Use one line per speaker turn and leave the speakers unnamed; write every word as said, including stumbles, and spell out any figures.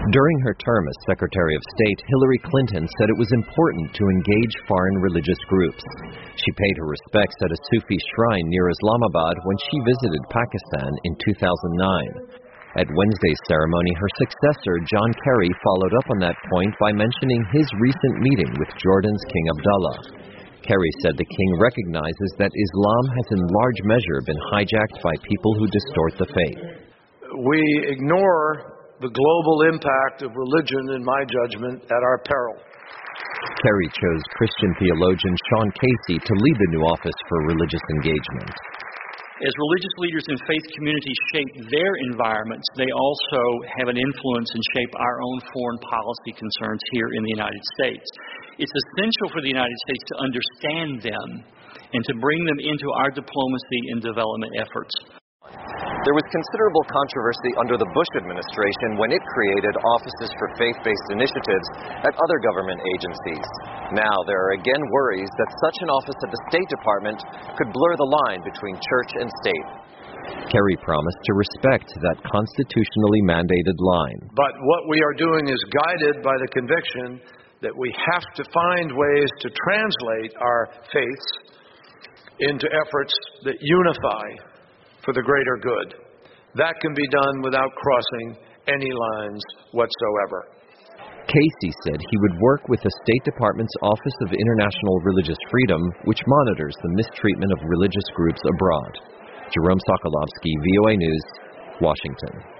During her term as Secretary of State, Hillary Clinton said it was important to engage foreign religious groups. She paid her respects at a Sufi shrine near Islamabad when she visited Pakistan in two thousand nine. At Wednesday's ceremony, her successor, John Kerry, followed up on that point by mentioning his recent meeting with Jordan's King Abdullah. Kerry said the king recognizes that Islam has in large measure been hijacked by people who distort the faith.
We ignore the global impact of religion, in my judgment, at our peril.
Kerry chose Christian theologian Sean Casey to lead the new Office for Religious Engagement.
As religious leaders in faith communities shape their environments, they also have an influence and shape our own foreign policy concerns here in the United States. It's essential for the United States to understand them and to bring them into our diplomacy and development efforts.
There was considerable controversy under the Bush administration when it created offices for faith-based initiatives at other government agencies. Now there are again worries that such an office at the State Department could blur the line between church and state.
Kerry promised to respect that constitutionally mandated line.
But what we are doing is guided by the conviction that we have to find ways to translate our faiths into efforts that unify for the greater good. That can be done without crossing any lines whatsoever.
Casey said he would work with the State Department's Office of International Religious Freedom, which monitors the mistreatment of religious groups abroad. Jerome Sokolovsky, V O A News, Washington.